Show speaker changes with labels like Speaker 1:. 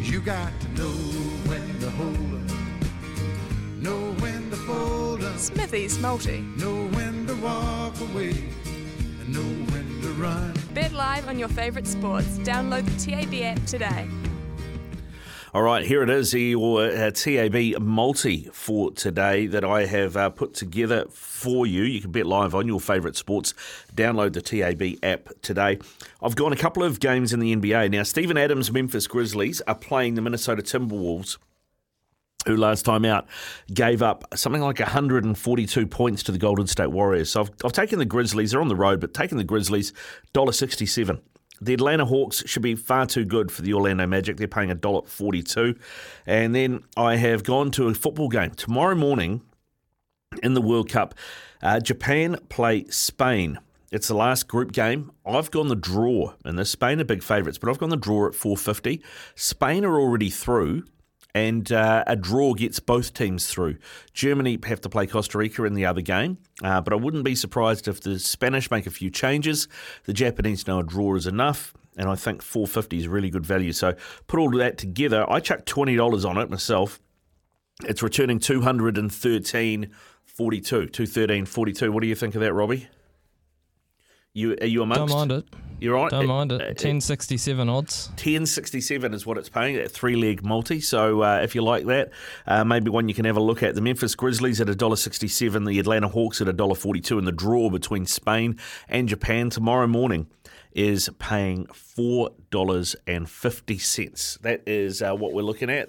Speaker 1: You got to know when to hold 'em, know when to fold 'em,
Speaker 2: Smithy's Multi.
Speaker 1: know when to walk away, and know when to run.
Speaker 2: Bet live on your favourite sports. Download the TAB app today.
Speaker 3: All right, here it is, your TAB multi for today that I have put together for you. You can bet live on your favourite sports. Download the TAB app today. I've gone a couple of games in the NBA. Now, Steven Adams' Memphis Grizzlies are playing the Minnesota Timberwolves, who last time out gave up something like 142 points to the Golden State Warriors. So I've taken the Grizzlies. They're on the road, but taken the Grizzlies, $1.67. The Atlanta Hawks should be far too good for the Orlando Magic. They're paying $1.42. And then I have gone to a football game. Tomorrow morning in the World Cup, Japan play Spain. It's the last group game. I've gone the draw, and the Spain are big favourites, but I've gone the draw at 4.50. Spain are already through, and a draw gets both teams through. Germany have to play Costa Rica in the other game, but I wouldn't be surprised if the Spanish make a few changes. The Japanese know a draw is enough, and I think 4.50 is really good value. So put all of that together. I chucked $20 on it myself. It's returning $213.42. $213.42. What do you think of that, Robbie? Are you amongst?
Speaker 4: Don't mind it.
Speaker 3: You're right.
Speaker 4: Don't mind it. 10.67 odds.
Speaker 3: 10.67 is what it's paying at 3-leg multi. So if you like that, maybe one you can have a look at. The Memphis Grizzlies at $1.67, the Atlanta Hawks at $1.42, and the draw between Spain and Japan tomorrow morning is paying $4.50. That is what we're looking at.